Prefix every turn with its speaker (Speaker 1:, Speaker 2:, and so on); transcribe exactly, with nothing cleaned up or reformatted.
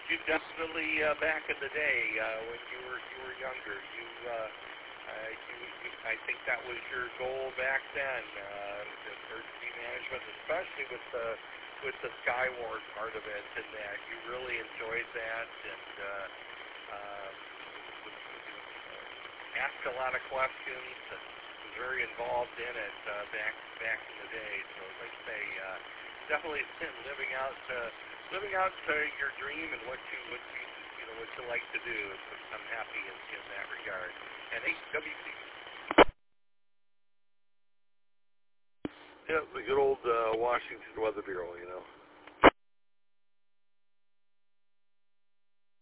Speaker 1: you definitely uh, back in the day uh, when you were you were younger. You, uh, uh, you, you, I think that was your goal back then. Uh, the emergency management, especially with the with the Skyward part of it, and that you really enjoyed that and uh, uh, asked a lot of questions and was very involved in it uh, back back in the day. So, like I say, uh, definitely living out. Uh, Living out uh, your dream and what you what you you know what you like to do. I'm happy in, in that regard. And H W C.
Speaker 2: Yeah, the good old uh, Washington Weather Bureau, you know.